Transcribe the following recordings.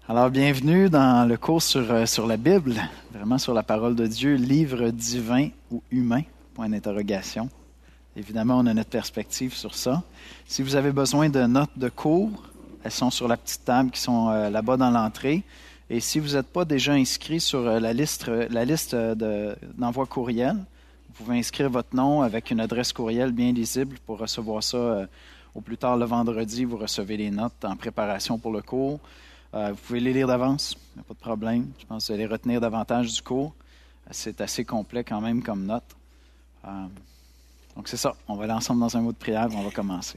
Alors, bienvenue dans le cours sur la Bible, vraiment sur la parole de Dieu, livre divin ou humain, point d'interrogation. Évidemment, on a notre perspective sur ça. Si vous avez besoin de notes de cours, elles sont sur la petite table qui sont là-bas dans l'entrée. Et si vous n'êtes pas déjà inscrit sur la liste d'envoi courriel, vous pouvez inscrire votre nom avec une adresse courriel bien lisible pour recevoir ça au plus tard le vendredi. Vous recevez les notes en préparation pour le cours. Vous pouvez les lire d'avance, il n'y a pas de problème. Je pense que vous allez retenir davantage du cours. C'est assez complet quand même comme note. Donc c'est ça, on va aller ensemble dans un mot de prière et on va commencer.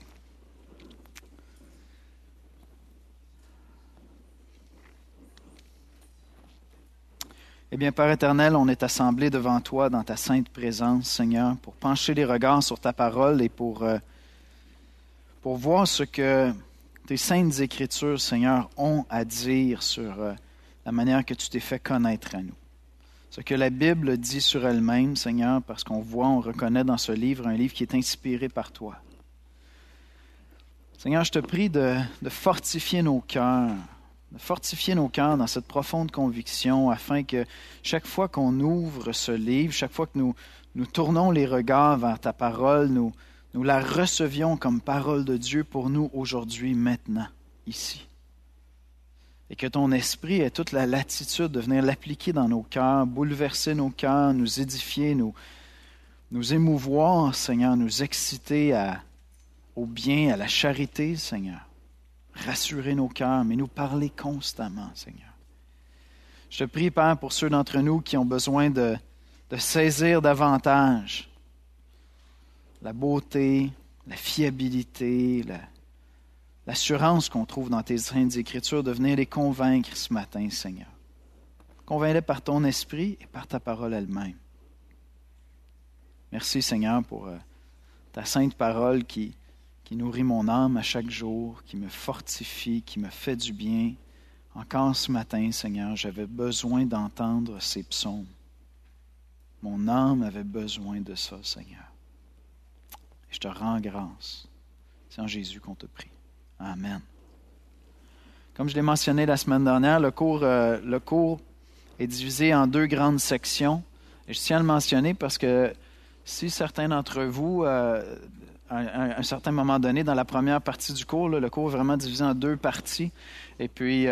Eh bien, Père éternel, on est assemblés devant toi dans ta sainte présence, Seigneur, pour pencher les regards sur ta parole et pour voir ce que tes saintes Écritures, Seigneur, ont à dire sur la manière que tu t'es fait connaître à nous. Ce que la Bible dit sur elle-même, Seigneur, parce qu'on voit, on reconnaît dans ce livre, un livre qui est inspiré par toi. Seigneur, je te prie de fortifier nos cœurs, dans cette profonde conviction, afin que chaque fois qu'on ouvre ce livre, chaque fois que nous tournons les regards vers ta parole, nous la recevions comme parole de Dieu pour nous aujourd'hui, maintenant, ici. Et que ton esprit ait toute la latitude de venir l'appliquer dans nos cœurs, bouleverser nos cœurs, nous édifier, nous émouvoir, Seigneur, nous exciter au bien, à la charité, Seigneur. Rassurer nos cœurs, mais nous parler constamment, Seigneur. Je te prie, Père, pour ceux d'entre nous qui ont besoin de saisir davantage la beauté, la fiabilité, l'assurance qu'on trouve dans tes saintes Écritures, de venir les convaincre ce matin, Seigneur. Convainc-les par ton esprit et par ta parole elle-même. Merci, Seigneur, pour ta sainte parole qui nourrit mon âme à chaque jour, qui me fortifie, qui me fait du bien. Encore ce matin, Seigneur, j'avais besoin d'entendre ces psaumes. Mon âme avait besoin de ça, Seigneur. Je te rends grâce. C'est en Jésus qu'on te prie. Amen. Comme je l'ai mentionné la semaine dernière, le cours est divisé en deux grandes sections. Et je tiens à le mentionner parce que si certains d'entre vous, à un certain moment donné, dans la première partie du cours, le cours est vraiment divisé en deux parties. Et puis,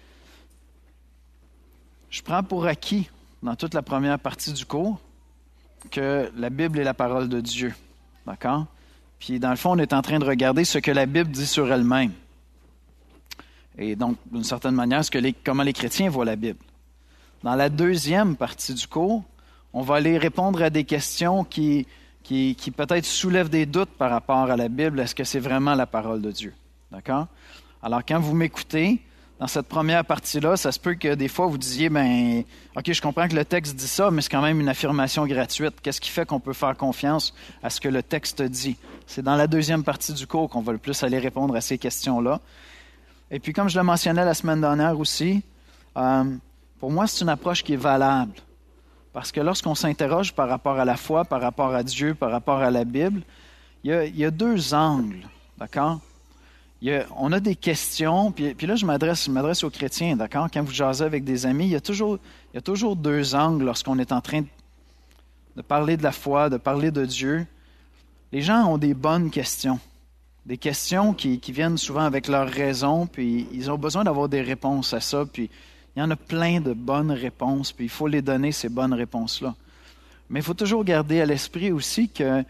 je prends pour acquis, dans toute la première partie du cours, que la Bible est la parole de Dieu. D'accord? Puis, dans le fond, on est en train de regarder ce que la Bible dit sur elle-même. Et donc, d'une certaine manière, comment les chrétiens voient la Bible. Dans la deuxième partie du cours, on va aller répondre à des questions qui peut-être soulèvent des doutes par rapport à la Bible. Est-ce que c'est vraiment la parole de Dieu? D'accord? Alors, quand vous m'écoutez, dans cette première partie-là, ça se peut que des fois vous disiez, OK, je comprends que le texte dit ça, mais c'est quand même une affirmation gratuite. Qu'est-ce qui fait qu'on peut faire confiance à ce que le texte dit? C'est dans la deuxième partie du cours qu'on va le plus aller répondre à ces questions-là. Et puis, comme je le mentionnais la semaine dernière aussi, pour moi, c'est une approche qui est valable. Parce que lorsqu'on s'interroge par rapport à la foi, par rapport à Dieu, par rapport à la Bible, il y a deux angles, d'accord? On a des questions, puis là, je m'adresse aux chrétiens, d'accord? Quand vous jasez avec des amis, il y a toujours deux angles lorsqu'on est en train de parler de la foi, de parler de Dieu. Les gens ont des bonnes questions, des questions qui viennent souvent avec leurs raisons, puis ils ont besoin d'avoir des réponses à ça, puis il y en a plein de bonnes réponses, puis il faut les donner, ces bonnes réponses-là. Mais il faut toujours garder à l'esprit aussi que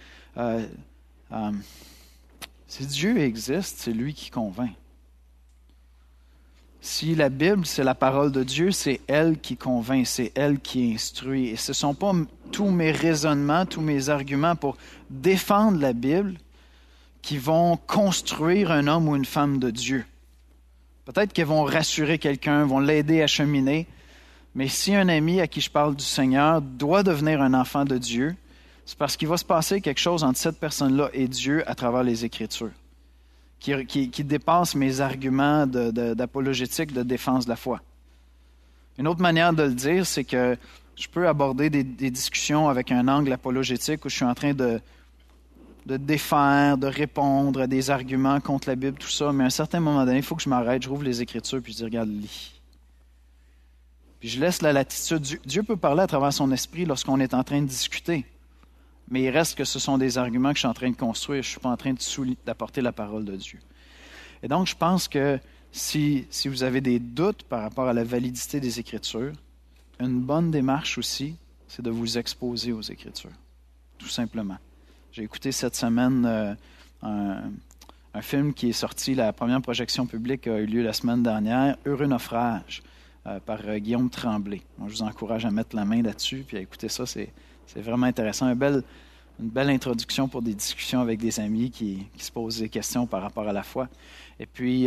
si Dieu existe, c'est lui qui convainc. Si la Bible, c'est la parole de Dieu, c'est elle qui convainc, c'est elle qui instruit. Et ce ne sont pas tous mes raisonnements, tous mes arguments pour défendre la Bible qui vont construire un homme ou une femme de Dieu. Peut-être qu'ils vont rassurer quelqu'un, vont l'aider à cheminer, mais si un ami à qui je parle du Seigneur doit devenir un enfant de Dieu, c'est parce qu'il va se passer quelque chose entre cette personne-là et Dieu à travers les Écritures, qui dépasse mes arguments d'apologétique, de défense de la foi. Une autre manière de le dire, c'est que je peux aborder des discussions avec un angle apologétique où je suis en train de défaire, de répondre à des arguments contre la Bible, tout ça, mais à un certain moment donné, il faut que je m'arrête, je rouvre les Écritures puis je dis, regarde, lis. Puis je laisse la latitude. Dieu peut parler à travers son esprit lorsqu'on est en train de discuter. Mais il reste que ce sont des arguments que je suis en train de construire. Je ne suis pas en train d'apporter la parole de Dieu. Et donc, je pense que si vous avez des doutes par rapport à la validité des Écritures, une bonne démarche aussi, c'est de vous exposer aux Écritures, tout simplement. J'ai écouté cette semaine un film qui est sorti, la première projection publique a eu lieu la semaine dernière, Heureux naufrage, par Guillaume Tremblay. Moi, je vous encourage à mettre la main là-dessus puis à écouter ça, c'est vraiment intéressant. Une belle introduction pour des discussions avec des amis qui se posent des questions par rapport à la foi. Et puis,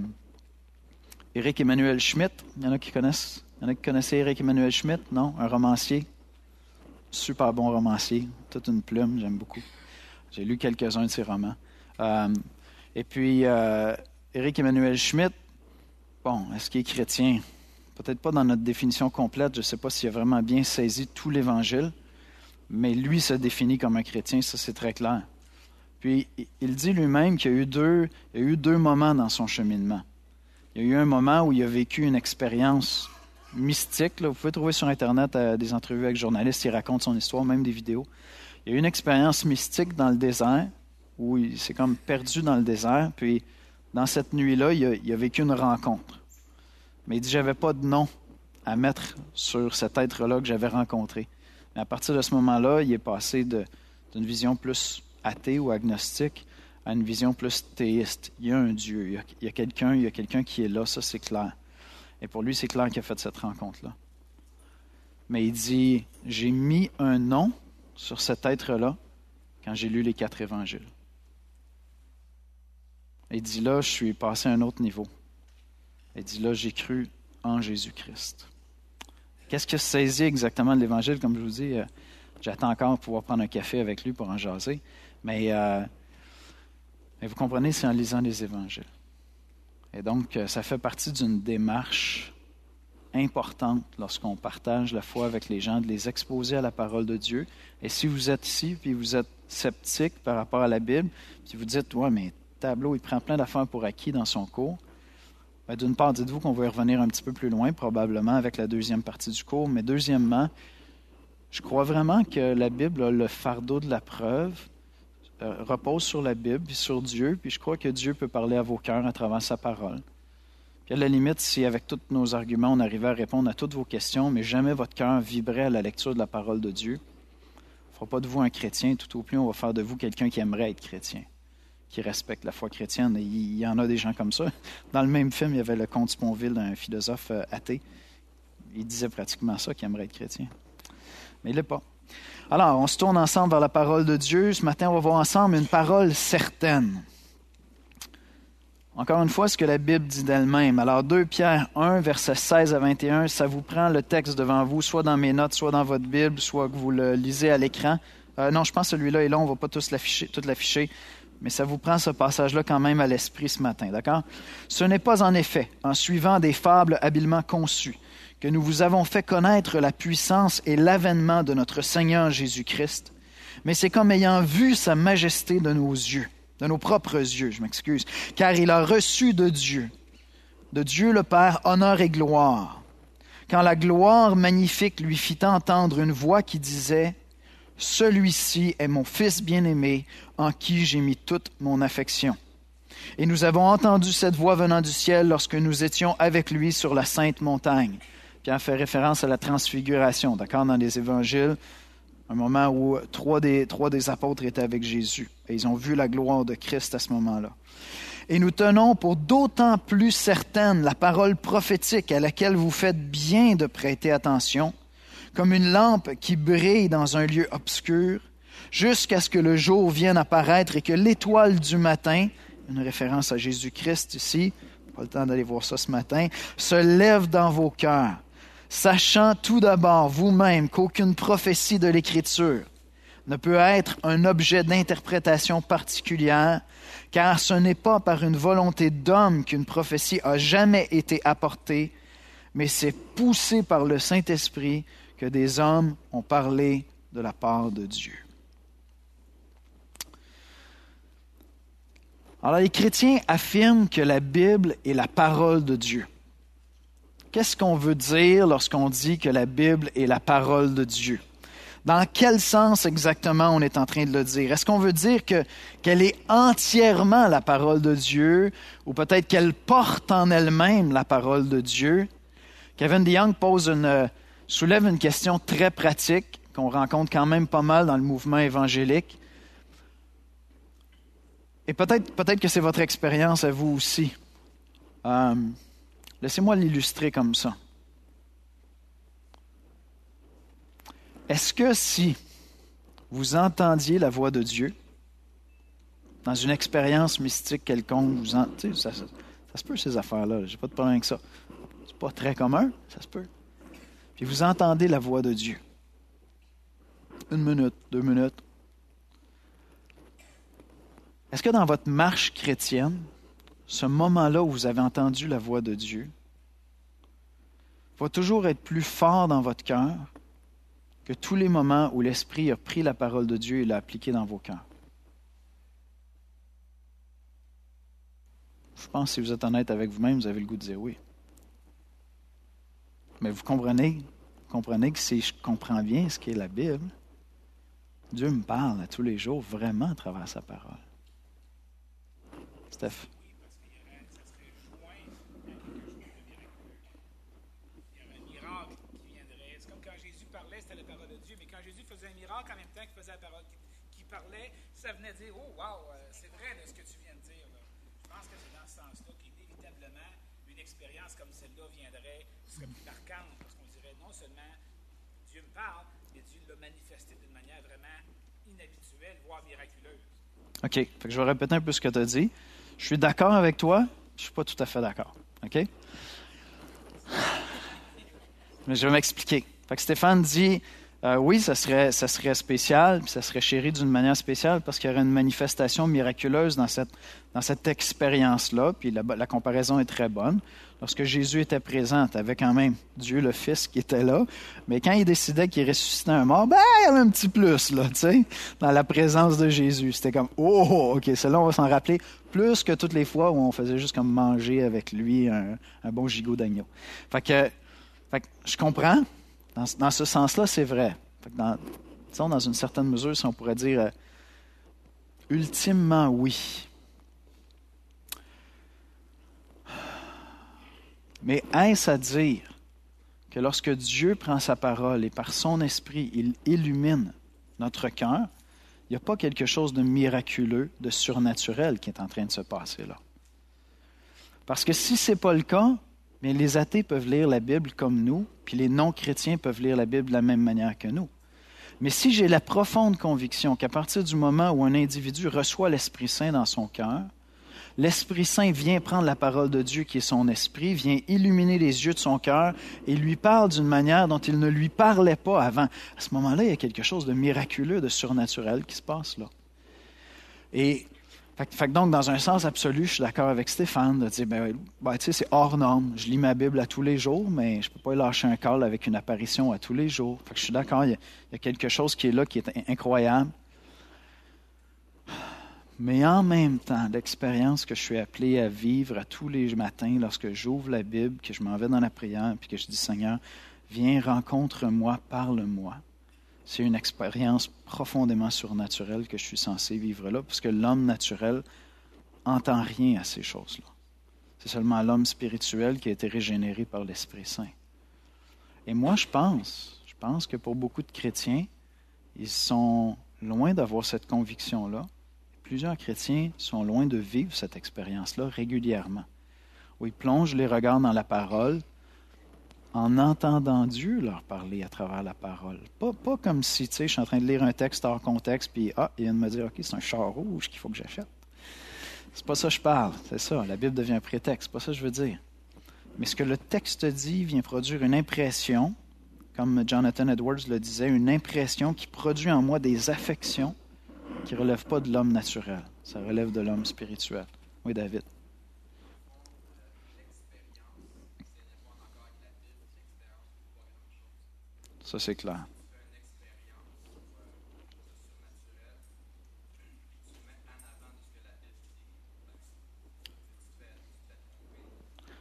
Éric Emmanuel Schmitt, il y en a qui connaissent? Il y en a qui connaissaient Éric Emmanuel Schmitt? Non? Un romancier. Super bon romancier. Toute une plume, j'aime beaucoup. J'ai lu quelques-uns de ses romans. Et puis, Éric Emmanuel Schmitt, bon, est-ce qu'il est chrétien? Peut-être pas dans notre définition complète. Je ne sais pas s'il a vraiment bien saisi tout l'Évangile. Mais lui se définit comme un chrétien, ça c'est très clair. Puis il dit lui-même qu'il y a eu deux moments dans son cheminement. Il y a eu un moment où il a vécu une expérience mystique. Là. Vous pouvez trouver sur Internet des entrevues avec journalistes qui racontent son histoire, même des vidéos. Il y a eu une expérience mystique dans le désert, où il s'est comme perdu dans le désert. Puis dans cette nuit-là, il a vécu une rencontre. Mais il dit, j'avais pas de nom à mettre sur cet être-là que j'avais rencontré. Mais à partir de ce moment-là, il est passé d'une vision plus athée ou agnostique à une vision plus théiste. Il y a un Dieu, il y a quelqu'un qui est là, ça c'est clair. Et pour lui, c'est clair qu'il a fait cette rencontre-là. Mais il dit, j'ai mis un nom sur cet être-là quand j'ai lu les 4 évangiles. Il dit, là, je suis passé à un autre niveau. Il dit, là, j'ai cru en Jésus-Christ. Qu'est-ce qu'il a saisi exactement de l'Évangile? Comme je vous dis, j'attends encore de pouvoir prendre un café avec lui pour en jaser. Mais vous comprenez, c'est en lisant les Évangiles. Et donc, ça fait partie d'une démarche importante lorsqu'on partage la foi avec les gens, de les exposer à la parole de Dieu. Et si vous êtes ici, puis vous êtes sceptique par rapport à la Bible, puis vous dites, ouais, mais Tableau, il prend plein d'affaires pour acquis dans son cours. D'une part, dites-vous qu'on va y revenir un petit peu plus loin, probablement avec la deuxième partie du cours. Mais deuxièmement, je crois vraiment que la Bible, le fardeau de la preuve, repose sur la Bible et sur Dieu. Puis je crois que Dieu peut parler à vos cœurs à travers sa parole. Puis à la limite, si avec tous nos arguments, on arrivait à répondre à toutes vos questions, mais jamais votre cœur vibrait à la lecture de la parole de Dieu, on ne fera pas de vous un chrétien. Tout au plus, on va faire de vous quelqu'un qui aimerait être chrétien, qui respecte la foi chrétienne. Et il y en a des gens comme ça. Dans le même film, il y avait le comte Sponville, un philosophe athée. Il disait pratiquement ça, qu'il aimerait être chrétien. Mais il ne l'est pas. Alors, on se tourne ensemble vers la parole de Dieu. Ce matin, on va voir ensemble une parole certaine. Encore une fois, ce que la Bible dit d'elle-même. Alors, 2 Pierre 1, versets 16 à 21, ça vous prend le texte devant vous, soit dans mes notes, soit dans votre Bible, soit que vous le lisez à l'écran. Non, je pense que celui-là est long, on ne va pas tout l'afficher. Mais ça vous prend ce passage-là quand même à l'esprit ce matin, d'accord? Ce n'est pas en effet, en suivant des fables habilement conçues, que nous vous avons fait connaître la puissance et l'avènement de notre Seigneur Jésus-Christ, mais c'est comme ayant vu sa majesté de nos yeux, de nos propres yeux, car il a reçu de Dieu le Père, honneur et gloire, quand la gloire magnifique lui fit entendre une voix qui disait « Celui-ci est mon Fils bien-aimé, en qui j'ai mis toute mon affection. » Et nous avons entendu cette voix venant du ciel lorsque nous étions avec lui sur la sainte montagne. Pierre fait référence à la transfiguration, d'accord, dans les évangiles, un moment où trois des apôtres étaient avec Jésus. Et ils ont vu la gloire de Christ à ce moment-là. Et nous tenons pour d'autant plus certaine la parole prophétique à laquelle vous faites bien de prêter attention, comme une lampe qui brille dans un lieu obscur, jusqu'à ce que le jour vienne apparaître et que l'étoile du matin, une référence à Jésus-Christ ici, pas le temps d'aller voir ça ce matin, se lève dans vos cœurs, sachant tout d'abord vous-même qu'aucune prophétie de l'Écriture ne peut être un objet d'interprétation particulière, car ce n'est pas par une volonté d'homme qu'une prophétie a jamais été apportée, mais c'est poussé par le Saint-Esprit que des hommes ont parlé de la part de Dieu. Alors, les chrétiens affirment que la Bible est la parole de Dieu. Qu'est-ce qu'on veut dire lorsqu'on dit que la Bible est la parole de Dieu? Dans quel sens exactement on est en train de le dire? Est-ce qu'on veut dire qu'elle est entièrement la parole de Dieu ou peut-être qu'elle porte en elle-même la parole de Dieu? Kevin DeYoung soulève une question très pratique qu'on rencontre quand même pas mal dans le mouvement évangélique. Et peut-être que c'est votre expérience à vous aussi. Laissez-moi l'illustrer comme ça. Est-ce que si vous entendiez la voix de Dieu, dans une expérience mystique quelconque, ça se peut ces affaires-là, j'ai pas de problème avec ça. C'est pas très commun, ça se peut. Puis vous entendez la voix de Dieu. 1 minute, 2 minutes. Est-ce que dans votre marche chrétienne, ce moment-là où vous avez entendu la voix de Dieu va toujours être plus fort dans votre cœur que tous les moments où l'Esprit a pris la parole de Dieu et l'a appliquée dans vos cœurs? Je pense que si vous êtes honnête avec vous-même, vous avez le goût de dire oui. Mais vous comprenez que si je comprends bien ce qu'est la Bible, Dieu me parle à tous les jours vraiment à travers sa parole. Steph? En même temps qu'il faisait la parole, qu'il parlait, ça venait dire, oh wow, c'est vrai là, ce que tu viens de dire. Là. Je pense que c'est dans ce sens-là qu'inévitablement, une expérience comme celle-là viendrait, serait plus marquante, parce qu'on dirait non seulement Dieu me parle, mais Dieu l'a manifesté d'une manière vraiment inhabituelle, voire miraculeuse. OK. Fait que je vais répéter un peu ce que tu as dit. Je suis d'accord avec toi, je ne suis pas tout à fait d'accord. OK? Mais je vais m'expliquer. Fait que Stéphane dit... oui, ça serait spécial, puis ça serait chéri d'une manière spéciale parce qu'il y aurait une manifestation miraculeuse dans cette expérience-là, puis la comparaison est très bonne. Lorsque Jésus était présent, tu avais quand même Dieu le Fils qui était là, mais quand il décidait qu'il ressuscitait un mort, il y avait un petit plus, là, tu sais, dans la présence de Jésus. C'était comme, oh, OK, celle-là, on va s'en rappeler plus que toutes les fois où on faisait juste comme manger avec lui un bon gigot d'agneau. Fait que je comprends. Dans ce sens-là, c'est vrai. Dans une certaine mesure, si on pourrait dire ultimement oui. Mais est-ce à dire que lorsque Dieu prend sa parole et par son esprit, il illumine notre cœur, il n'y a pas quelque chose de miraculeux, de surnaturel qui est en train de se passer là? Parce que si ce n'est pas le cas, mais les athées peuvent lire la Bible comme nous, puis les non-chrétiens peuvent lire la Bible de la même manière que nous. Mais si j'ai la profonde conviction qu'à partir du moment où un individu reçoit l'Esprit Saint dans son cœur, l'Esprit Saint vient prendre la parole de Dieu qui est son esprit, vient illuminer les yeux de son cœur et lui parle d'une manière dont il ne lui parlait pas avant. À ce moment-là, il y a quelque chose de miraculeux, de surnaturel qui se passe là. Et fait que donc, dans un sens absolu, je suis d'accord avec Stéphane de dire, tu sais, c'est hors norme. Je lis ma Bible à tous les jours, mais je ne peux pas lâcher un call avec une apparition à tous les jours. Fait que je suis d'accord, il y a quelque chose qui est là, qui est incroyable. Mais en même temps, l'expérience que je suis appelé à vivre à tous les matins lorsque j'ouvre la Bible, que je m'en vais dans la prière, puis que je dis, Seigneur, viens, rencontre-moi, parle-moi. C'est une expérience profondément surnaturelle que je suis censé vivre là, parce que l'homme naturel n'entend rien à ces choses-là. C'est seulement l'homme spirituel qui a été régénéré par l'Esprit Saint. Et moi, je pense que pour beaucoup de chrétiens, ils sont loin d'avoir cette conviction-là. Plusieurs chrétiens sont loin de vivre cette expérience-là régulièrement, où ils plongent les regards dans la parole, en entendant Dieu leur parler à travers la parole. Pas comme si, tu sais, je suis en train de lire un texte hors contexte, puis il vient de me dire, OK, c'est un char rouge qu'il faut que j'achète. C'est pas ça que je parle, c'est ça, la Bible devient un prétexte, c'est pas ça que je veux dire. Mais ce que le texte dit vient produire une impression, comme Jonathan Edwards le disait, une impression qui produit en moi des affections qui ne relèvent pas de l'homme naturel, ça relève de l'homme spirituel. Oui, David. Ça, c'est clair.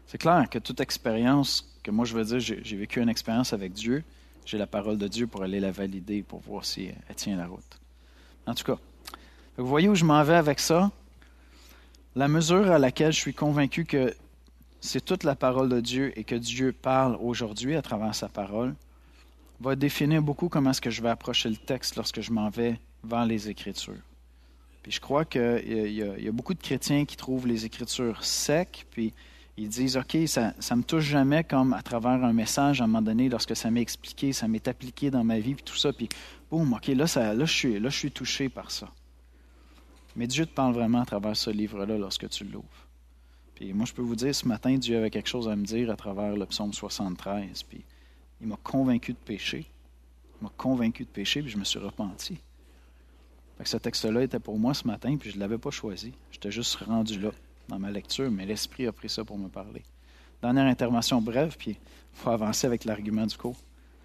C'est clair que toute expérience, que moi je veux dire, j'ai vécu une expérience avec Dieu, j'ai la parole de Dieu pour aller la valider, pour voir si elle tient la route. En tout cas, vous voyez où je m'en vais avec ça? La mesure à laquelle je suis convaincu que c'est toute la parole de Dieu et que Dieu parle aujourd'hui à travers sa parole, va définir beaucoup comment est-ce que je vais approcher le texte lorsque je m'en vais vers les Écritures. Puis je crois qu'il y a beaucoup de chrétiens qui trouvent les Écritures secs, puis ils disent, OK, ça ne me touche jamais comme à travers un message, à un moment donné, lorsque ça m'est expliqué, ça m'est appliqué dans ma vie, puis tout ça, puis boum, OK, là, je suis touché par ça. Mais Dieu te parle vraiment à travers ce livre-là lorsque tu l'ouvres. Puis moi, je peux vous dire, ce matin, Dieu avait quelque chose à me dire à travers le psaume 73, puis il m'a convaincu de pécher. Il m'a convaincu de pécher, puis je me suis repenti. Fait que ce texte-là était pour moi ce matin, puis je ne l'avais pas choisi. J'étais juste rendu là dans ma lecture, mais l'Esprit a pris ça pour me parler. Dernière intervention brève, puis il faut avancer avec l'argument du cours.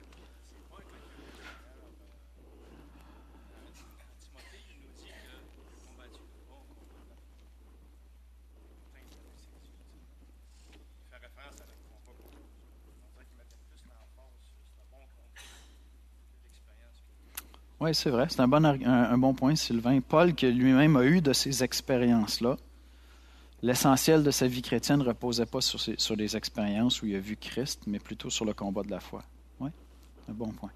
Oui, c'est vrai. C'est un bon point, Sylvain. Paul, qui lui-même a eu de ces expériences-là, l'essentiel de sa vie chrétienne ne reposait pas sur des expériences où il a vu Christ, mais plutôt sur le combat de la foi. Oui, un bon point.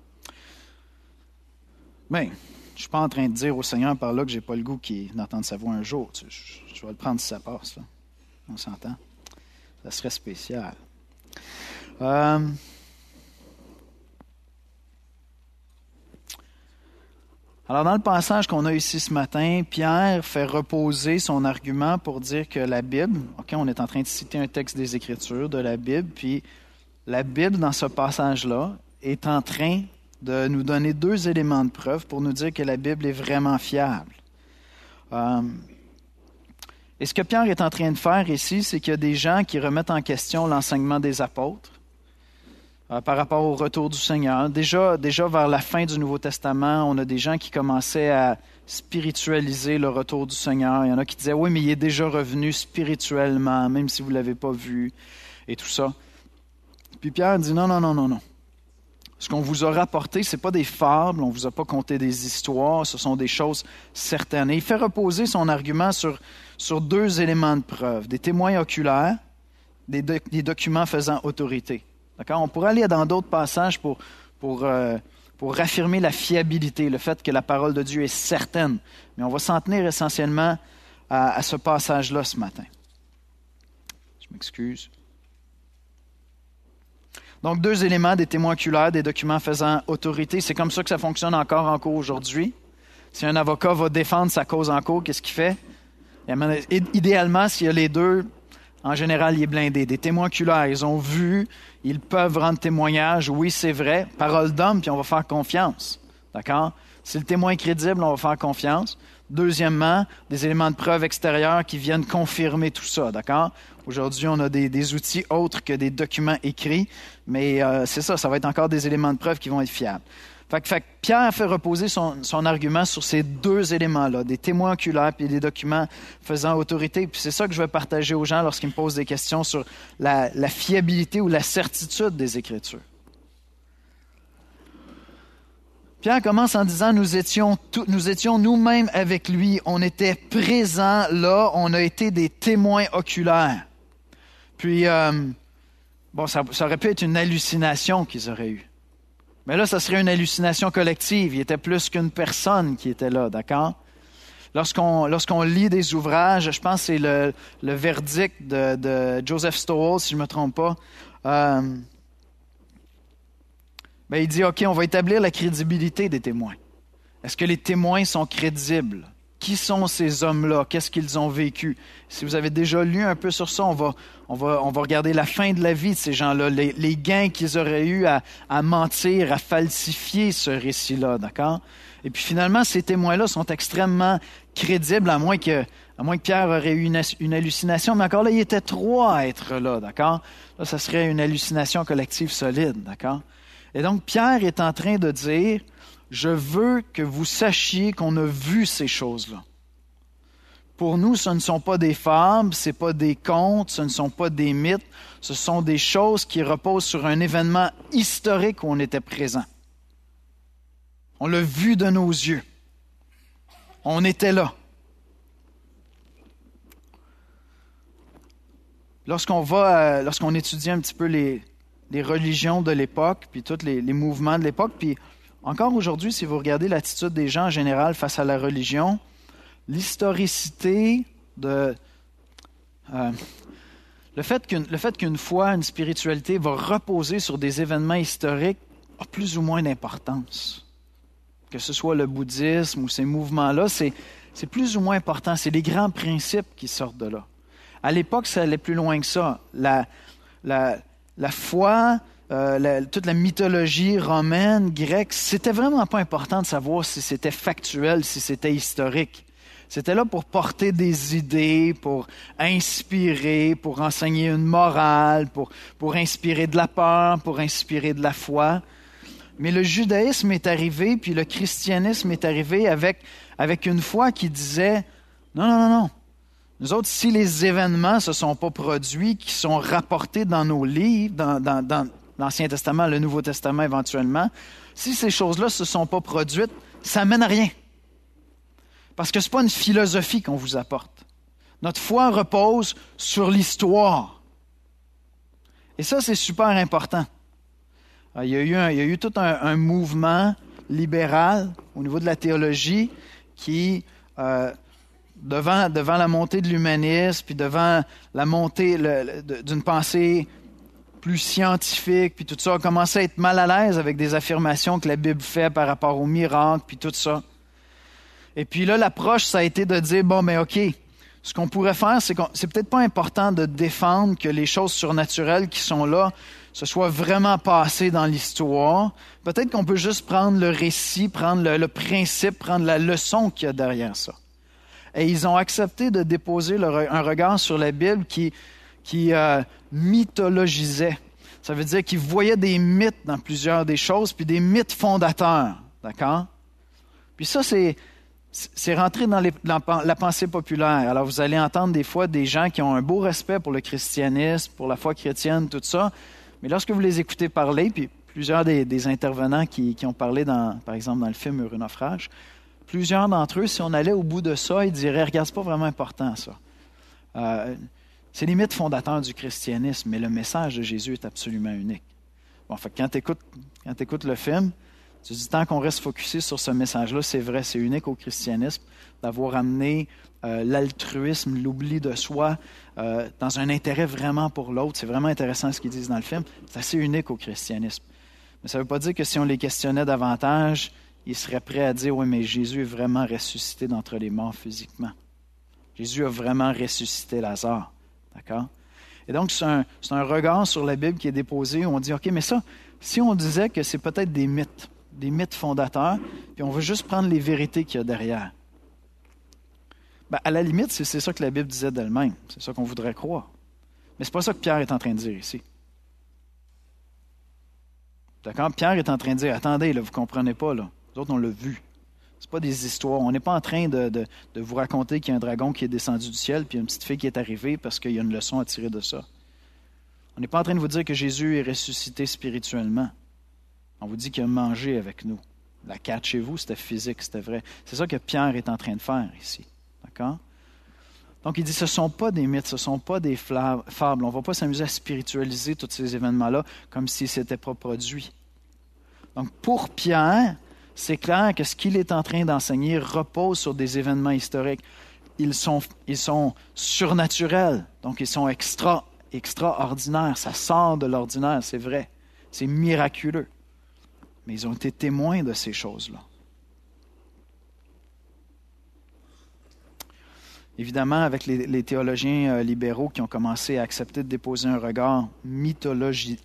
Bien, je ne suis pas en train de dire au Seigneur par là que je n'ai pas le goût d'entendre sa voix un jour. Je vais le prendre si ça passe. Là. On s'entend? Ça serait spécial. Alors, dans le passage qu'on a ici ce matin, Pierre fait reposer son argument pour dire que la Bible, OK, on est en train de citer un texte des Écritures de la Bible, puis la Bible, dans ce passage-là, est en train de nous donner deux éléments de preuve pour nous dire que la Bible est vraiment fiable. Et ce que Pierre est en train de faire ici, c'est qu'il y a des gens qui remettent en question l'enseignement des apôtres. Par rapport au retour du Seigneur. Déjà vers la fin du Nouveau Testament, on a des gens qui commençaient à spiritualiser le retour du Seigneur. Il y en a qui disaient, oui, mais il est déjà revenu spirituellement, même si vous ne l'avez pas vu, et tout ça. Puis Pierre dit, non. Ce qu'on vous a rapporté, ce n'est pas des fables, on ne vous a pas conté des histoires, ce sont des choses certaines. Et il fait reposer son argument sur deux éléments de preuve, des témoins oculaires, des documents faisant autorité. D'accord? On pourrait aller dans d'autres passages pour affirmer la fiabilité, le fait que la parole de Dieu est certaine. Mais on va s'en tenir essentiellement à ce passage-là ce matin. Je m'excuse. Donc, deux éléments, des témoins oculaires, des documents faisant autorité. C'est comme ça que ça fonctionne encore en cours aujourd'hui. Si un avocat va défendre sa cause en cours, qu'est-ce qu'il fait? Idéalement, s'il y a les deux, en général, il est blindé. Des témoins oculaires, ils ont vu, ils peuvent rendre témoignage. Oui, c'est vrai. Parole d'homme, puis on va faire confiance. D'accord? Si le témoin est crédible, on va faire confiance. Deuxièmement, des éléments de preuve extérieurs qui viennent confirmer tout ça. D'accord? Aujourd'hui, on a des outils autres que des documents écrits, mais c'est ça va être encore des éléments de preuve qui vont être fiables. Fait que Pierre fait reposer son argument sur ces deux éléments-là, des témoins oculaires et des documents faisant autorité. Puis c'est ça que je vais partager aux gens lorsqu'ils me posent des questions sur la fiabilité ou la certitude des Écritures. Pierre commence en disant, nous étions nous-mêmes avec lui, on était présents là, on a été des témoins oculaires. Puis, ça aurait pu être une hallucination qu'ils auraient eue. Mais là, ça serait une hallucination collective. Il était plus qu'une personne qui était là, d'accord? Lorsqu'on lit des ouvrages, je pense que c'est le verdict de Joseph Stowell, si je ne me trompe pas, il dit, OK, on va établir la crédibilité des témoins. Est-ce que les témoins sont crédibles? Qui sont ces hommes-là? Qu'est-ce qu'ils ont vécu? Si vous avez déjà lu un peu sur ça, on va regarder la fin de la vie de ces gens-là, les gains qu'ils auraient eus à mentir, à falsifier ce récit-là, d'accord? Et puis finalement, ces témoins-là sont extrêmement crédibles, à moins que Pierre aurait eu une hallucination, mais encore là, il était trois à être là, d'accord? Là, ça serait une hallucination collective solide, d'accord? Et donc, Pierre est en train de dire, je veux que vous sachiez qu'on a vu ces choses-là. Pour nous, ce ne sont pas des fables, ce ne sont pas des contes, ce ne sont pas des mythes, ce sont des choses qui reposent sur un événement historique où on était présent. On l'a vu de nos yeux. On était là. Lorsqu'on étudie un petit peu les religions de l'époque, puis tous les mouvements de l'époque, puis encore aujourd'hui, si vous regardez l'attitude des gens en général face à la religion, l'historicité le fait qu'une foi, une spiritualité va reposer sur des événements historiques a plus ou moins d'importance. Que ce soit le bouddhisme ou ces mouvements-là, c'est plus ou moins important. C'est les grands principes qui sortent de là. À l'époque, ça allait plus loin que ça. La foi, toute la mythologie romaine, grecque, c'était vraiment pas important de savoir si c'était factuel, si c'était historique. C'était là pour porter des idées, pour inspirer, pour enseigner une morale, pour inspirer de la peur, pour inspirer de la foi. Mais le judaïsme est arrivé, puis le christianisme est arrivé avec une foi qui disait « Non. Nous autres, si les événements ne se sont pas produits, qui sont rapportés dans nos livres, dans l'Ancien Testament, le Nouveau Testament éventuellement, si ces choses-là ne se sont pas produites, ça mène à rien. Parce que ce n'est pas une philosophie qu'on vous apporte. Notre foi repose sur l'histoire. Et ça, c'est super important. Il y a eu tout un mouvement libéral au niveau de la théologie qui, devant la montée de l'humanisme, puis devant la montée d'une pensée plus scientifique, puis tout ça, a commencé à être mal à l'aise avec des affirmations que la Bible fait par rapport aux miracles, puis tout ça. Et puis là, l'approche, ça a été de dire, OK, ce qu'on pourrait faire, c'est peut-être pas important de défendre que les choses surnaturelles qui sont là se soient vraiment passées dans l'histoire. Peut-être qu'on peut juste prendre le récit, prendre le principe, prendre la leçon qu'il y a derrière ça. Et ils ont accepté de déposer un regard sur la Bible qui mythologisait. Ça veut dire qu'ils voyaient des mythes dans plusieurs des choses, puis des mythes fondateurs. D'accord? Puis ça, c'est rentré dans la pensée populaire. Alors, vous allez entendre des fois des gens qui ont un beau respect pour le christianisme, pour la foi chrétienne, tout ça. Mais lorsque vous les écoutez parler, puis plusieurs des intervenants qui ont parlé, par exemple, dans le film Heureux naufrage, plusieurs d'entre eux, si on allait au bout de ça, ils diraient « Regarde, c'est pas vraiment important, ça. C'est les mythes fondateurs du christianisme, mais le message de Jésus est absolument unique. » Bon, fait que quand tu écoutes le film, tu dis, tant qu'on reste focusé sur ce message-là, c'est vrai, c'est unique au christianisme d'avoir amené l'altruisme, l'oubli de soi dans un intérêt vraiment pour l'autre. C'est vraiment intéressant ce qu'ils disent dans le film. C'est assez unique au christianisme. Mais ça ne veut pas dire que si on les questionnait davantage, ils seraient prêts à dire, oui, mais Jésus est vraiment ressuscité d'entre les morts physiquement. Jésus a vraiment ressuscité Lazare. D'accord? Et donc, c'est un regard sur la Bible qui est déposé où on dit, OK, mais ça, si on disait que c'est peut-être des mythes fondateurs, puis on veut juste prendre les vérités qu'il y a derrière. À la limite, c'est ça que la Bible disait d'elle-même. C'est ça qu'on voudrait croire. Mais c'est pas ça que Pierre est en train de dire ici. D'accord? Pierre est en train de dire, attendez, là, vous ne comprenez pas, là. Nous autres, on l'a vu. C'est pas des histoires. On n'est pas en train de vous raconter qu'il y a un dragon qui est descendu du ciel, puis une petite fille qui est arrivée parce qu'il y a une leçon à tirer de ça. On n'est pas en train de vous dire que Jésus est ressuscité spirituellement. On vous dit qu'il a mangé avec nous. La carte chez vous, c'était physique, c'était vrai. C'est ça que Pierre est en train de faire ici. D'accord? Donc, il dit, ce ne sont pas des mythes, ce ne sont pas des fables. On ne va pas s'amuser à spiritualiser tous ces événements-là comme s'ils ne s'étaient pas produits. Donc, pour Pierre, c'est clair que ce qu'il est en train d'enseigner repose sur des événements historiques. Ils sont surnaturels, donc ils sont extraordinaires. Ça sort de l'ordinaire, c'est vrai. C'est miraculeux. Mais ils ont été témoins de ces choses-là. Évidemment, avec les théologiens libéraux qui ont commencé à accepter de déposer un regard mythologisant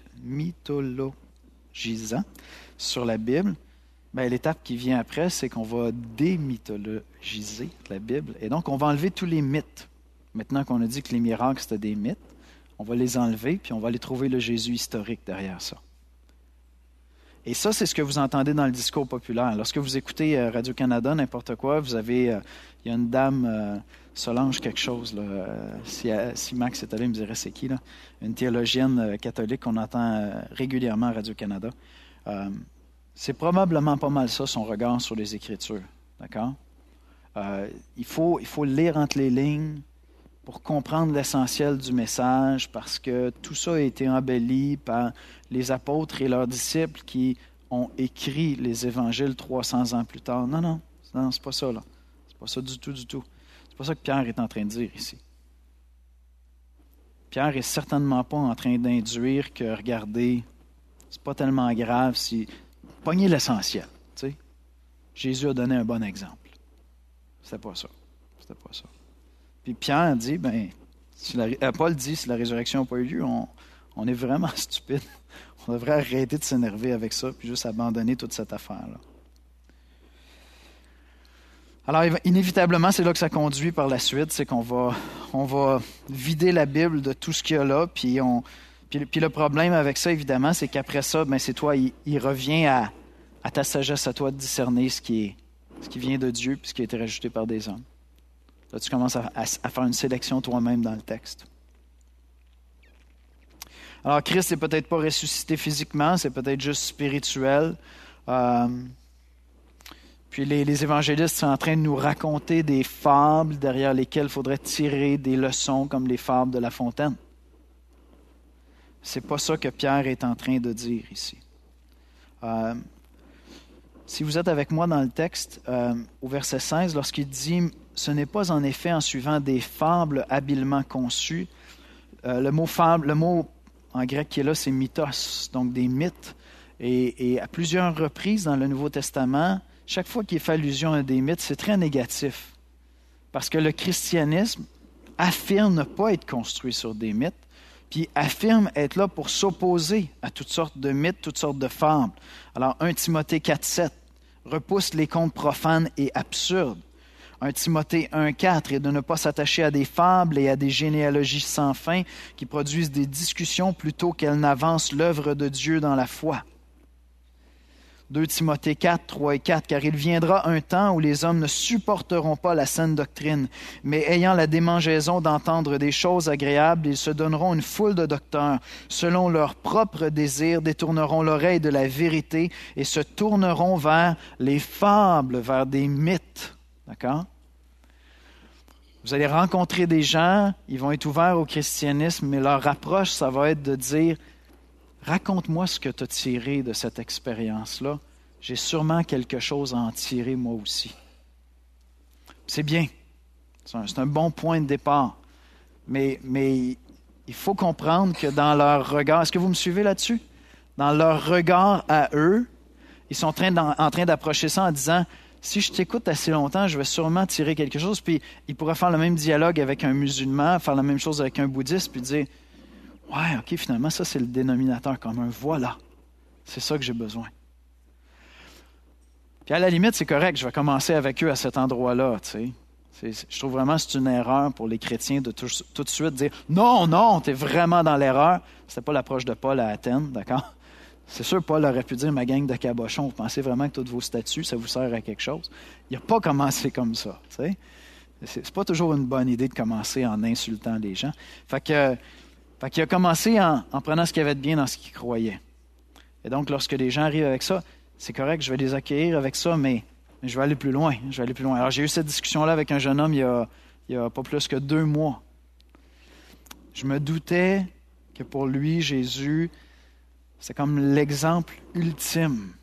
sur la Bible, l'étape qui vient après, c'est qu'on va démythologiser la Bible. Et donc, on va enlever tous les mythes. Maintenant qu'on a dit que les miracles, c'était des mythes, on va les enlever, puis on va aller trouver le Jésus historique derrière ça. Et ça, c'est ce que vous entendez dans le discours populaire. Lorsque vous écoutez Radio-Canada, n'importe quoi, il y a une dame Solange quelque chose. Là. Si Max était là, il me dirait c'est qui, là? Une théologienne catholique qu'on entend régulièrement à Radio-Canada. C'est probablement pas mal ça, son regard sur les Écritures. D'accord? Il faut lire entre les lignes pour comprendre l'essentiel du message, parce que tout ça a été embelli par les apôtres et leurs disciples qui ont écrit les évangiles 300 ans plus tard. Non, c'est pas ça, là. C'est pas ça du tout. C'est pas ça que Pierre est en train de dire ici. Pierre est certainement pas en train d'induire que, regardez, c'est pas tellement grave si... Pognez l'essentiel, tu sais. Jésus a donné un bon exemple. C'était pas ça. Puis Pierre dit, Paul dit, si la résurrection n'a pas eu lieu, on est vraiment stupide. On devrait arrêter de s'énerver avec ça, puis juste abandonner toute cette affaire-là. Alors, inévitablement, c'est là que ça conduit par la suite, c'est qu'on va vider la Bible de tout ce qu'il y a là, puis le problème avec ça, évidemment, c'est qu'après ça, c'est toi, il revient à ta sagesse, à toi de discerner ce qui vient de Dieu, puis ce qui a été rajouté par des hommes. Là, tu commences à faire une sélection toi-même dans le texte. Alors, Christ n'est peut-être pas ressuscité physiquement, c'est peut-être juste spirituel. Puis les évangélistes sont en train de nous raconter des fables derrière lesquelles il faudrait tirer des leçons comme les fables de La Fontaine. C'est pas ça que Pierre est en train de dire ici. Si vous êtes avec moi dans le texte, au verset 16, lorsqu'il dit « Ce n'est pas en effet en suivant des fables habilement conçues », le mot en grec qui est là, c'est mythos, donc des mythes. Et à plusieurs reprises dans le Nouveau Testament, chaque fois qu'il fait allusion à des mythes, c'est très négatif. Parce que le christianisme affirme ne pas être construit sur des mythes, puis affirme être là pour s'opposer à toutes sortes de mythes, toutes sortes de fables. Alors, 1 Timothée 4,7 repousse les contes profanes et absurdes. 1 Timothée 1,4 est de ne pas s'attacher à des fables et à des généalogies sans fin qui produisent des discussions plutôt qu'elles n'avancent l'œuvre de Dieu dans la foi. 2 Timothée 4, 3 et 4, car il viendra un temps où les hommes ne supporteront pas la saine doctrine, mais ayant la démangeaison d'entendre des choses agréables, ils se donneront une foule de docteurs, selon leur propre désir, détourneront l'oreille de la vérité et se tourneront vers les fables, vers des mythes. D'accord? Vous allez rencontrer des gens, ils vont être ouverts au christianisme, mais leur approche, ça va être de dire « Raconte-moi ce que tu as tiré de cette expérience-là. J'ai sûrement quelque chose à en tirer moi aussi. » C'est bien. C'est un bon point de départ. Mais il faut comprendre que dans leur regard, est-ce que vous me suivez là-dessus? Dans leur regard à eux, ils sont en train d'approcher ça en disant « Si je t'écoute assez longtemps, je vais sûrement tirer quelque chose. » Puis ils pourraient faire le même dialogue avec un musulman, faire la même chose avec un bouddhiste, puis dire « Ouais, OK, finalement, ça, c'est le dénominateur commun. Voilà, c'est ça que j'ai besoin. » Puis à la limite, c'est correct, je vais commencer avec eux à cet endroit-là, tu sais. Je trouve vraiment que c'est une erreur pour les chrétiens de tout de suite dire « Non, t'es vraiment dans l'erreur. » C'était pas l'approche de Paul à Athènes, d'accord? C'est sûr, Paul aurait pu dire « Ma gang de cabochons, vous pensez vraiment que tous vos statuts, ça vous sert à quelque chose? » Il n'a pas commencé comme ça, tu sais. C'est pas toujours une bonne idée de commencer en insultant les gens. Fait qu'il a commencé en prenant ce qu'il y avait de bien dans ce qu'il croyait. Et donc, lorsque les gens arrivent avec ça, c'est correct, je vais les accueillir avec ça, mais je vais aller plus loin. Alors, j'ai eu cette discussion-là avec un jeune homme il y a pas plus que 2 mois. Je me doutais que pour lui, Jésus, c'est comme l'exemple ultime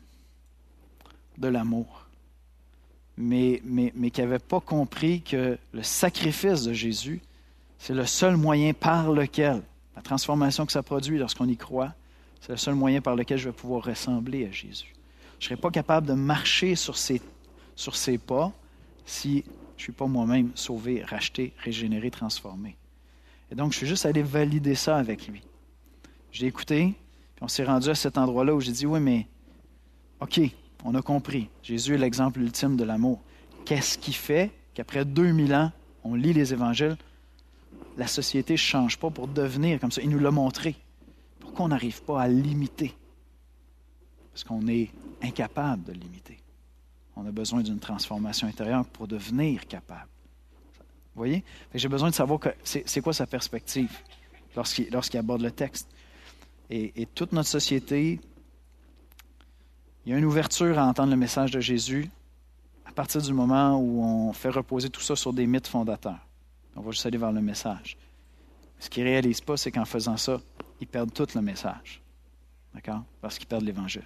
de l'amour. Mais qui n'avait pas compris que le sacrifice de Jésus, c'est le seul moyen par lequel, la transformation que ça produit lorsqu'on y croit, c'est le seul moyen par lequel je vais pouvoir ressembler à Jésus. Je ne serai pas capable de marcher sur ses pas si je ne suis pas moi-même sauvé, racheté, régénéré, transformé. Et donc, je suis juste allé valider ça avec lui. Je l'ai écouté, puis on s'est rendu à cet endroit-là où j'ai dit, oui, mais OK, on a compris. Jésus est l'exemple ultime de l'amour. Qu'est-ce qui fait qu'après 2000 ans, on lit les évangiles, la société ne change pas pour devenir comme ça? Il nous l'a montré. Pourquoi on n'arrive pas à l'imiter? Parce qu'on est incapable de l'imiter. On a besoin d'une transformation intérieure pour devenir capable. Vous voyez? J'ai besoin de savoir c'est quoi sa perspective lorsqu'il aborde le texte. Et toute notre société, il y a une ouverture à entendre le message de Jésus à partir du moment où on fait reposer tout ça sur des mythes fondateurs. On va juste aller vers le message. Ce qu'ils ne réalisent pas, c'est qu'en faisant ça, ils perdent tout le message. D'accord? Parce qu'ils perdent l'Évangile.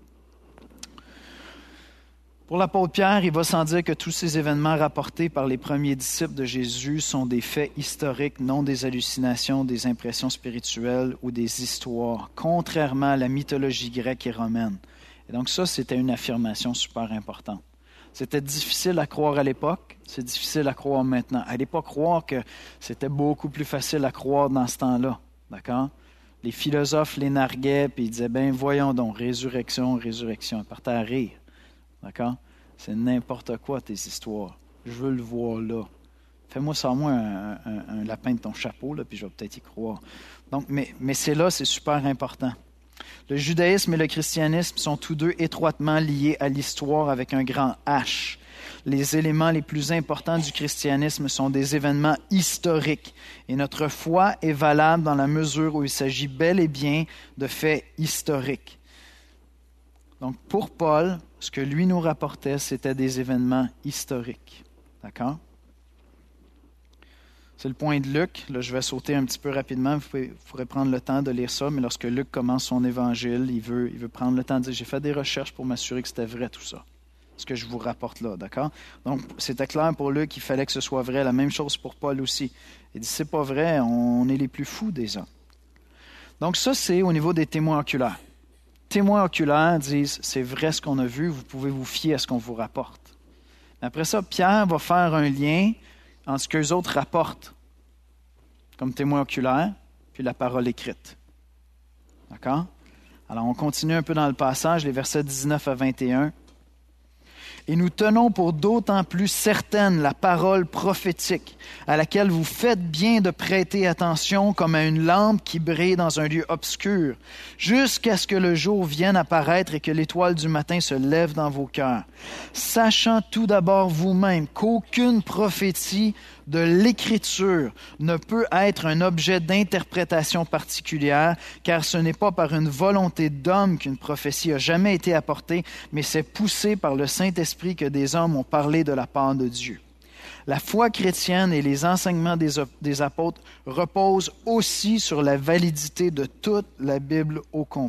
Pour l'apôtre Pierre, il va sans dire que tous ces événements rapportés par les premiers disciples de Jésus sont des faits historiques, non des hallucinations, des impressions spirituelles ou des histoires, contrairement à la mythologie grecque et romaine. Et donc ça, c'était une affirmation super importante. C'était difficile à croire à l'époque, c'est difficile à croire maintenant. Allez pas croire que c'était beaucoup plus facile à croire dans ce temps-là, d'accord? Les philosophes les narguaient, puis ils disaient, ben voyons donc, résurrection, résurrection. Ils partaient à rire, d'accord? C'est n'importe quoi tes histoires. Je veux le voir là. Fais-moi sans moi un lapin de ton chapeau, là, puis je vais peut-être y croire. Donc, mais c'est là, c'est super important. Le judaïsme et le christianisme sont tous deux étroitement liés à l'histoire avec un grand H. Les éléments les plus importants du christianisme sont des événements historiques et notre foi est valable dans la mesure où il s'agit bel et bien de faits historiques. Donc pour Paul, ce que lui nous rapportait, c'était des événements historiques. D'accord? C'est le point de Luc. Là, je vais sauter un petit peu rapidement. Vous pourrez prendre le temps de lire ça, mais lorsque Luc commence son évangile, il veut prendre le temps de dire « J'ai fait des recherches pour m'assurer que c'était vrai tout ça. » Ce que je vous rapporte là, d'accord? Donc, c'était clair pour Luc qu'il fallait que ce soit vrai. La même chose pour Paul aussi. Il dit « C'est pas vrai, on est les plus fous des hommes. » Donc ça, c'est au niveau des témoins oculaires. Témoins oculaires disent « C'est vrai ce qu'on a vu, vous pouvez vous fier à ce qu'on vous rapporte. » Après ça, Pierre va faire un lien en ce qu'eux autres rapportent comme témoin oculaire, puis la parole écrite. D'accord? Alors, on continue un peu dans le passage, les versets 19 à 21. « Et nous tenons pour d'autant plus certaine la parole prophétique, à laquelle vous faites bien de prêter attention comme à une lampe qui brille dans un lieu obscur, jusqu'à ce que le jour vienne apparaître et que l'étoile du matin se lève dans vos cœurs, sachant tout d'abord vous-même qu'aucune prophétie de l'Écriture ne peut être un objet d'interprétation particulière, car ce n'est pas par une volonté d'homme qu'une prophétie a jamais été apportée, mais c'est poussé par le Saint-Esprit que des hommes ont parlé de la part de Dieu. La foi chrétienne et les enseignements des apôtres reposent aussi sur la validité de toute la Bible au complet. »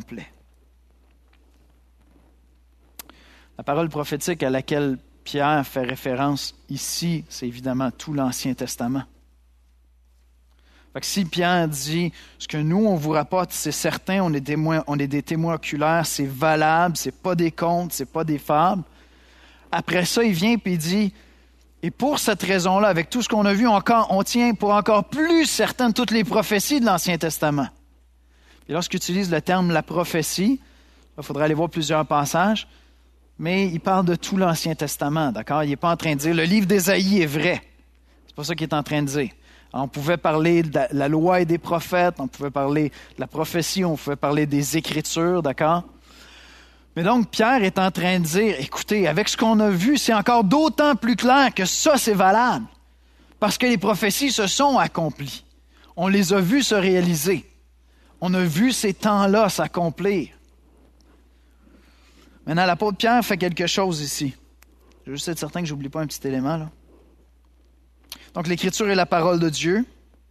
La parole prophétique à laquelle Pierre fait référence ici, c'est évidemment tout l'Ancien Testament. Fait que si Pierre dit ce que nous on vous rapporte, c'est certain, on est des témoins oculaires, c'est valable, c'est pas des contes, c'est pas des fables. Après ça, il vient et il dit, et pour cette raison-là, avec tout ce qu'on a vu, on tient pour encore plus certaines toutes les prophéties de l'Ancien Testament. Et lorsqu'il utilise le terme la prophétie, il faudra aller voir plusieurs passages. Mais il parle de tout l'Ancien Testament, d'accord? Il n'est pas en train de dire « le livre d'Ésaïe est vrai ». C'est pas ça qu'il est en train de dire. On pouvait parler de la loi et des prophètes, on pouvait parler de la prophétie, on pouvait parler des Écritures, d'accord? Mais donc, Pierre est en train de dire « écoutez, avec ce qu'on a vu, c'est encore d'autant plus clair que ça, c'est valable. Parce que les prophéties se sont accomplies. On les a vues se réaliser. On a vu ces temps-là s'accomplir. » Maintenant, l'apôtre Pierre fait quelque chose ici. Je veux juste être certain que je n'oublie pas un petit élément, là. Donc, l'Écriture est la parole de Dieu.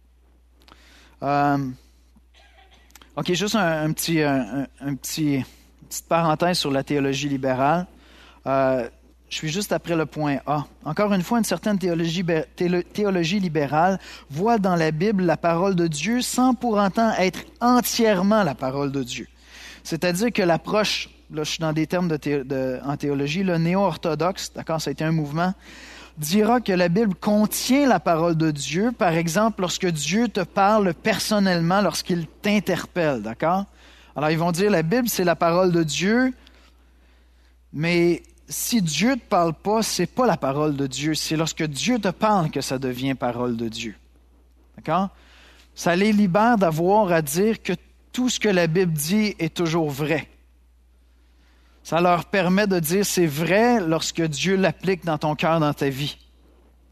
OK, juste une petite parenthèse sur la théologie libérale. Je suis juste après le point A. Encore une fois, une certaine théologie libérale voit dans la Bible la parole de Dieu sans pour autant être entièrement la parole de Dieu. C'est-à-dire que l'approche, là je suis dans des termes en théologie, le néo-orthodoxe, d'accord, ça a été un mouvement, dira que la Bible contient la parole de Dieu, par exemple, lorsque Dieu te parle personnellement, lorsqu'il t'interpelle, d'accord? Alors, ils vont dire, la Bible, c'est la parole de Dieu, mais si Dieu ne te parle pas, c'est pas la parole de Dieu. C'est lorsque Dieu te parle que ça devient parole de Dieu. D'accord? Ça les libère d'avoir à dire que tout ce que la Bible dit est toujours vrai. Ça leur permet de dire c'est vrai lorsque Dieu l'applique dans ton cœur, dans ta vie.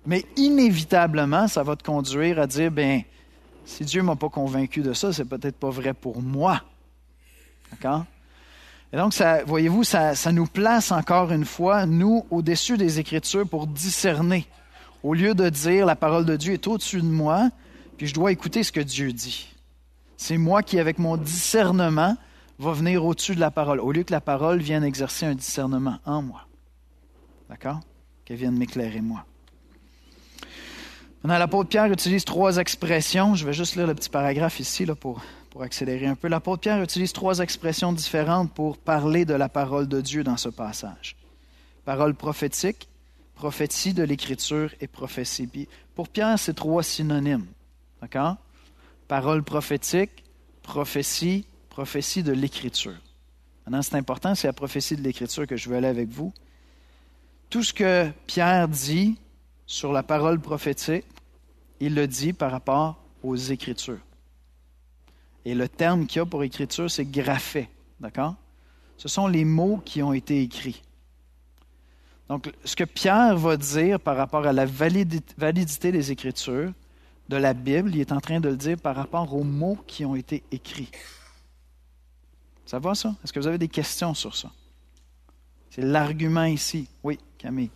Mais inévitablement, ça va te conduire à dire, bien, si Dieu ne m'a pas convaincu de ça, c'est peut-être pas vrai pour moi. D'accord? Et donc, voyez-vous, ça nous place encore une fois, nous, au-dessus des Écritures pour discerner. Au lieu de dire, la parole de Dieu est au-dessus de moi, puis je dois écouter ce que Dieu dit. C'est moi qui, avec mon discernement, va venir au-dessus de la parole, au lieu que la parole vienne exercer un discernement en moi. D'accord? Qu'elle vienne m'éclairer, moi. Maintenant, l'apôtre Pierre utilise 3 expressions. Je vais juste lire le petit paragraphe ici là, pour accélérer un peu. L'apôtre Pierre utilise 3 expressions différentes pour parler de la parole de Dieu dans ce passage. Parole prophétique, prophétie de l'Écriture et prophétie. Puis pour Pierre, c'est 3 synonymes. D'accord? Parole prophétique, prophétie, prophétie de l'Écriture. Maintenant, c'est important, c'est la prophétie de l'Écriture que je veux aller avec vous. Tout ce que Pierre dit sur la parole prophétique, il le dit par rapport aux Écritures. Et le terme qu'il y a pour Écriture, c'est graphé. D'accord? Ce sont les mots qui ont été écrits. Donc, ce que Pierre va dire par rapport à la validité des Écritures, de la Bible, il est en train de le dire par rapport aux mots qui ont été écrits. Ça va, ça? Est-ce que vous avez des questions sur ça? C'est l'argument ici. Oui, Camille.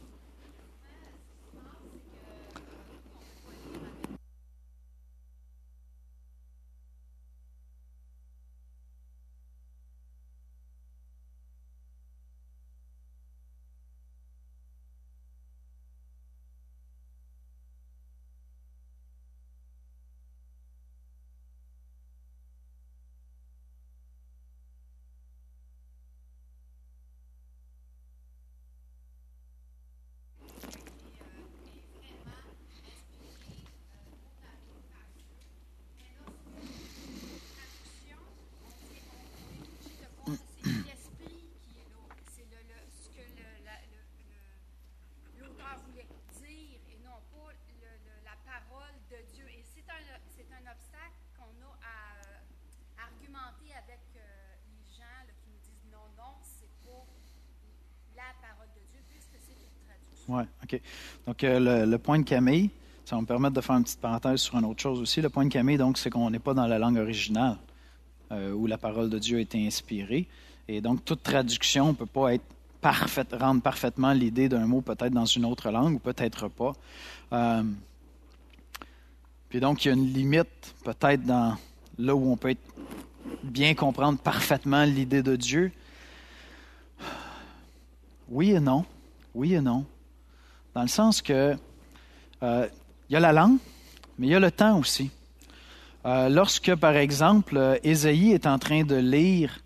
Oui, OK. Donc, le point de Camille, ça va me permettre de faire une petite parenthèse sur une autre chose aussi. Le point de Camille, donc, c'est qu'on n'est pas dans la langue originale où la parole de Dieu a été inspirée. Et donc, toute traduction ne peut pas être rendre parfaitement l'idée d'un mot peut-être dans une autre langue ou peut-être pas. Puis donc, il y a une limite peut-être dans là où on peut bien comprendre parfaitement l'idée de Dieu. Oui et non. Oui et non. Dans le sens que il y a la langue, mais il y a le temps aussi. Lorsque, par exemple, Ésaïe est en train de lire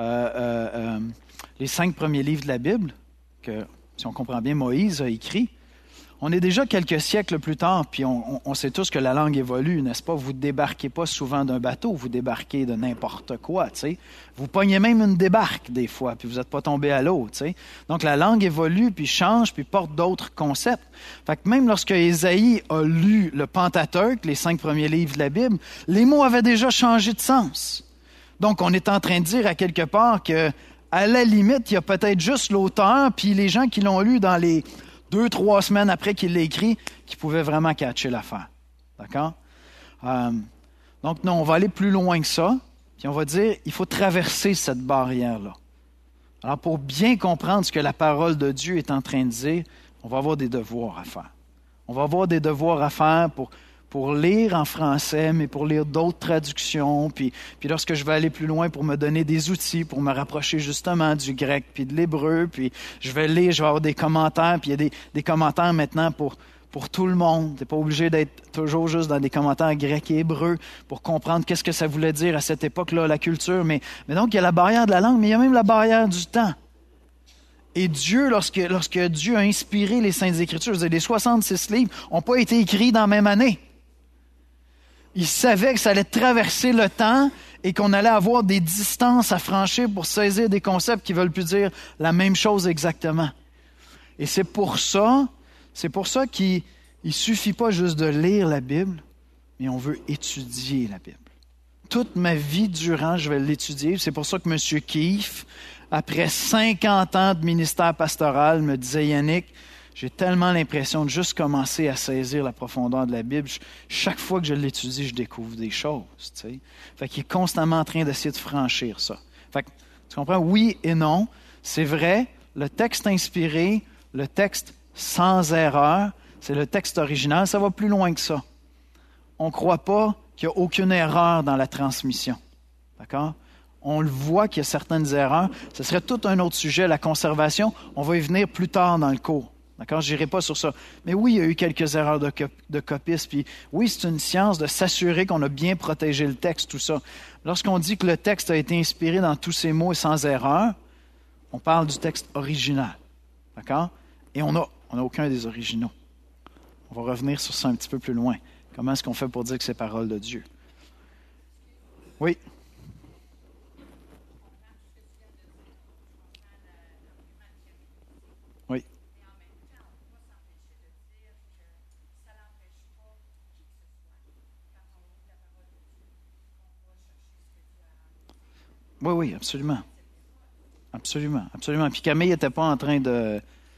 les 5 premiers livres de la Bible, que, si on comprend bien, Moïse a écrit, on est déjà quelques siècles plus tard, puis on sait tous que la langue évolue, n'est-ce pas? Vous ne débarquez pas souvent d'un bateau, vous débarquez de n'importe quoi, tu sais. Vous pognez même une débarque des fois, puis vous n'êtes pas tombé à l'eau, tu sais. Donc la langue évolue, puis change, puis porte d'autres concepts. Fait que même lorsque Ésaïe a lu le Pentateuque, les 5 premiers livres de la Bible, les mots avaient déjà changé de sens. Donc on est en train de dire à quelque part que, à la limite, il y a peut-être juste l'auteur, puis les gens qui l'ont lu dans les 2-3 semaines après qu'il l'a écrit, qui pouvaient vraiment catcher l'affaire. D'accord? Donc, non, on va aller plus loin que ça, puis on va dire, il faut traverser cette barrière-là. Alors, pour bien comprendre ce que la parole de Dieu est en train de dire, on va avoir des devoirs à faire. On va avoir des devoirs à faire pour lire en français, mais pour lire d'autres traductions, puis lorsque je vais aller plus loin pour me donner des outils, pour me rapprocher justement du grec puis de l'hébreu, puis je vais lire, je vais avoir des commentaires, puis il y a des commentaires maintenant pour tout le monde. Tu n'es pas obligé d'être toujours juste dans des commentaires grecs et hébreux pour comprendre qu'est-ce que ça voulait dire à cette époque-là, la culture. Mais donc, il y a la barrière de la langue, mais il y a même la barrière du temps. Et Dieu, lorsque Dieu a inspiré les Saintes Écritures, je veux dire, les 66 livres n'ont pas été écrits dans la même année. Il savait que ça allait traverser le temps et qu'on allait avoir des distances à franchir pour saisir des concepts qui ne veulent plus dire la même chose exactement. Et c'est pour ça qu'il ne suffit pas juste de lire la Bible, mais on veut étudier la Bible. Toute ma vie durant, je vais l'étudier. C'est pour ça que M. Keefe, après 50 ans de ministère pastoral, me disait, Yannick, j'ai tellement l'impression de juste commencer à saisir la profondeur de la Bible. Chaque fois que je l'étudie, je découvre des choses. Tu sais. Fait qu'il est constamment en train d'essayer de franchir ça. Fait que, tu comprends? Oui et non. C'est vrai, le texte inspiré, le texte sans erreur, c'est le texte original. Ça va plus loin que ça. On ne croit pas qu'il n'y a aucune erreur dans la transmission. D'accord? On le voit qu'il y a certaines erreurs. Ce serait tout un autre sujet, la conservation. On va y venir plus tard dans le cours. D'accord? Je n'irai pas sur ça. Mais oui, il y a eu quelques erreurs de copistes. Puis oui, c'est une science de s'assurer qu'on a bien protégé le texte, tout ça. Lorsqu'on dit que le texte a été inspiré dans tous ses mots et sans erreur, on parle du texte original. D'accord? Et on n'a aucun des originaux. On va revenir sur ça un petit peu plus loin. Comment est-ce qu'on fait pour dire que c'est parole de Dieu? Oui. Oui. Oui, oui, absolument. Absolument, absolument. Puis Camille n'était pas en train de...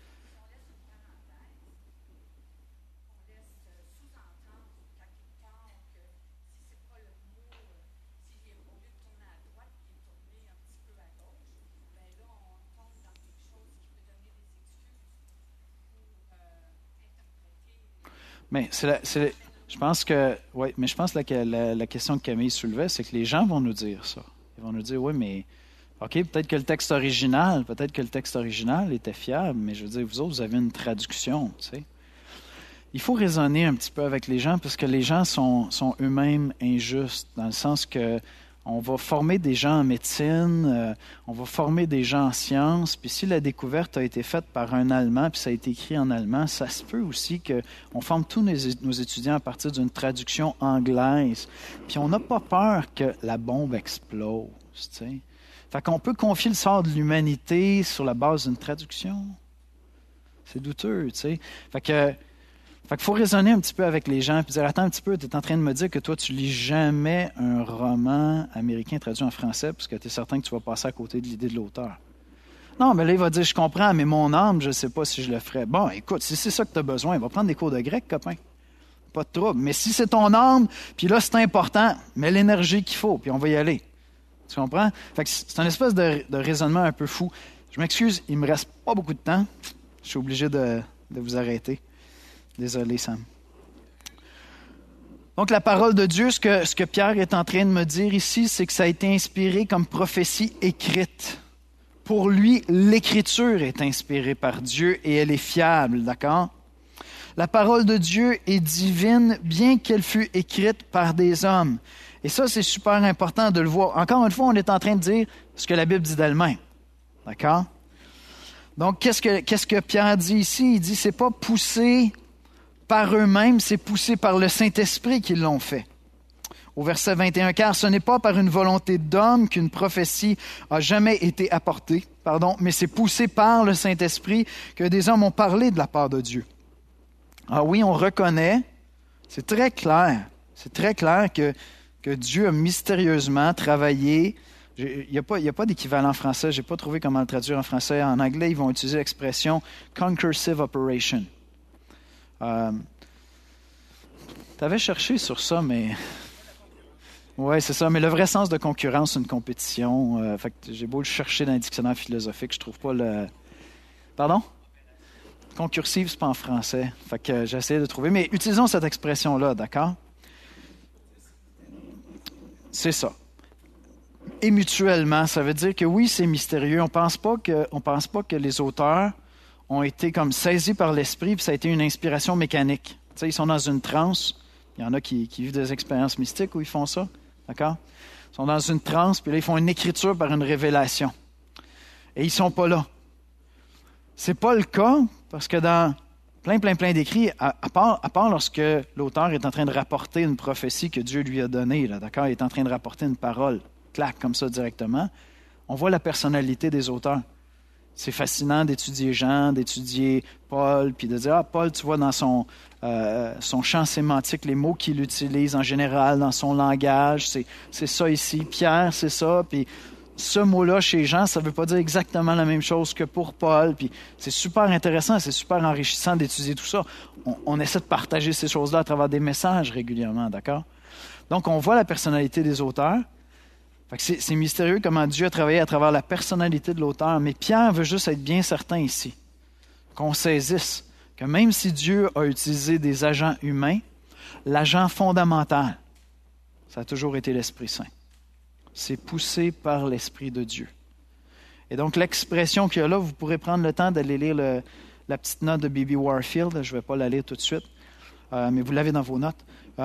Mais je pense que, oui, mais je pense que la question que Camille soulevait, c'est que les gens vont nous dire ça. Ils vont nous dire, oui, mais OK, peut-être que le texte original était fiable, mais je veux dire, vous autres, vous avez une traduction, tu sais. Il faut raisonner un petit peu avec les gens parce que les gens sont eux-mêmes injustes, dans le sens que on va former des gens en médecine, on va former des gens en sciences, puis si la découverte a été faite par un Allemand, puis ça a été écrit en allemand, ça se peut aussi qu'on forme tous nos étudiants à partir d'une traduction anglaise. Puis on n'a pas peur que la bombe explose, tu sais. Fait qu'on peut confier le sort de l'humanité sur la base d'une traduction. C'est douteux, tu sais. Fait qu'il faut raisonner un petit peu avec les gens et dire, attends un petit peu, tu es en train de me dire que toi, tu lis jamais un roman américain traduit en français parce que tu es certain que tu vas passer à côté de l'idée de l'auteur. Non, mais là, il va dire, je comprends, mais mon âme, je ne sais pas si je le ferais. Bon, écoute, si c'est ça que tu as besoin, il va prendre des cours de grec, copain. Pas de trouble. Mais si c'est ton âme, puis là, c'est important, mets l'énergie qu'il faut, puis on va y aller. Tu comprends? Fait que c'est une espèce de raisonnement un peu fou. Je m'excuse, il me reste pas beaucoup de temps. Je suis obligé de vous arrêter. Désolé, Sam. Donc, la parole de Dieu, ce que Pierre est en train de me dire ici, c'est que ça a été inspiré comme prophétie écrite. Pour lui, l'Écriture est inspirée par Dieu et elle est fiable, d'accord? La parole de Dieu est divine, bien qu'elle fût écrite par des hommes. Et ça, c'est super important de le voir. Encore une fois, on est en train de dire ce que la Bible dit d'elle-même, d'accord? Donc, qu'est-ce que Pierre dit ici? Il dit, c'est pas poussé par eux-mêmes, c'est poussé par le Saint-Esprit qu'ils l'ont fait. Au verset 21, car ce n'est pas par une volonté d'homme qu'une prophétie a jamais été apportée, mais c'est poussé par le Saint-Esprit que des hommes ont parlé de la part de Dieu. Ah oui, on reconnaît, c'est très clair que Dieu a mystérieusement travaillé. Il n'y a pas d'équivalent français, je n'ai pas trouvé comment le traduire en français. En anglais, ils vont utiliser l'expression « concursive operation ». Tu avais cherché sur ça, mais... Oui, c'est ça. Mais le vrai sens de concurrence, c'est une compétition. Fait que j'ai beau le chercher dans le dictionnaire philosophique, je trouve pas le... Pardon? Concursive, c'est pas en français. Fait que j'ai essayé de trouver. Mais utilisons cette expression-là, d'accord? C'est ça. Et mutuellement, ça veut dire que oui, c'est mystérieux. On pense pas que les auteurs ont été comme saisis par l'esprit, puis ça a été une inspiration mécanique. Tu sais, ils sont dans une transe. Il y en a qui vivent des expériences mystiques où ils font ça, d'accord? Ils sont dans une transe, puis là, ils font une écriture par une révélation. Et ils sont pas là. C'est pas le cas, parce que dans plein d'écrits, à part lorsque l'auteur est en train de rapporter une prophétie que Dieu lui a donnée, là, d'accord? Il est en train de rapporter une parole, clac, comme ça directement. On voit la personnalité des auteurs. C'est fascinant d'étudier Jean, d'étudier Paul, puis de dire, Paul, tu vois, dans son champ sémantique, les mots qu'il utilise en général, dans son langage, c'est ça ici. Pierre, c'est ça. Puis ce mot-là chez Jean, ça ne veut pas dire exactement la même chose que pour Paul. Puis c'est super intéressant, c'est super enrichissant d'étudier tout ça. On essaie de partager ces choses-là à travers des messages régulièrement, d'accord? Donc, on voit la personnalité des auteurs. Fait que c'est mystérieux comment Dieu a travaillé à travers la personnalité de l'auteur. Mais Pierre veut juste être bien certain ici, qu'on saisisse que même si Dieu a utilisé des agents humains, l'agent fondamental, ça a toujours été l'Esprit Saint. C'est poussé par l'Esprit de Dieu. Et donc, l'expression qu'il y a là, vous pourrez prendre le temps d'aller lire la petite note de B.B. Warfield. Je ne vais pas la lire tout de suite, mais vous l'avez dans vos notes.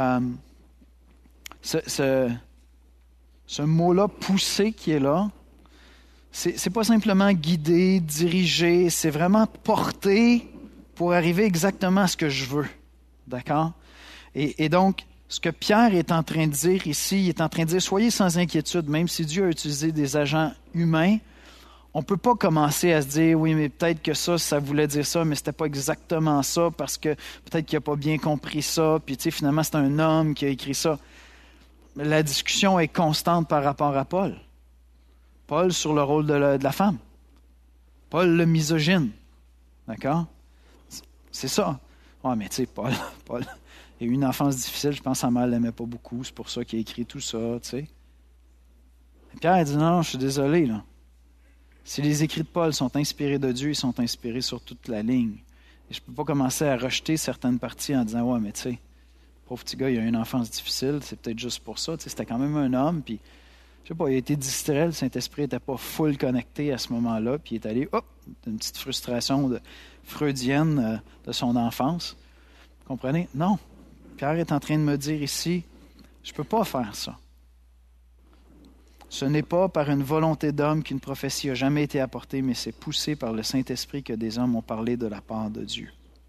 Ce mot-là, poussé, qui est là, c'est pas simplement guider, diriger, c'est vraiment porter pour arriver exactement à ce que je veux. D'accord? Et donc, ce que Pierre est en train de dire ici, il est en train de dire, soyez sans inquiétude, même si Dieu a utilisé des agents humains, on ne peut pas commencer à se dire, oui, mais peut-être que ça voulait dire ça, mais c'était pas exactement ça, parce que peut-être qu'il n'a pas bien compris ça, puis tu sais, finalement, c'est un homme qui a écrit ça. La discussion est constante par rapport à Paul. Paul sur le rôle de la femme. Paul le misogyne. D'accord? C'est ça. Ouais, mais tu sais, Paul, il a eu une enfance difficile, je pense que sa mère ne l'aimait pas beaucoup, c'est pour ça qu'il a écrit tout ça, tu sais. Et Pierre dit, non, je suis désolé, là. Si les écrits de Paul sont inspirés de Dieu, ils sont inspirés sur toute la ligne. Et je ne peux pas commencer à rejeter certaines parties en disant, ouais, mais tu sais, pauvre petit gars, il a eu une enfance difficile, c'est peut-être juste pour ça. Tu sais, c'était quand même un homme, puis, je sais pas, il a été distrait, le Saint-Esprit n'était pas full connecté à ce moment-là, puis il est allé, d'une petite frustration freudienne de son enfance. Vous comprenez? Non. Pierre est en train de me dire ici, je ne peux pas faire ça. Ce n'est pas par une volonté d'homme qu'une prophétie n'a jamais été apportée, mais c'est poussé par le Saint-Esprit que des hommes ont parlé de la part de Dieu.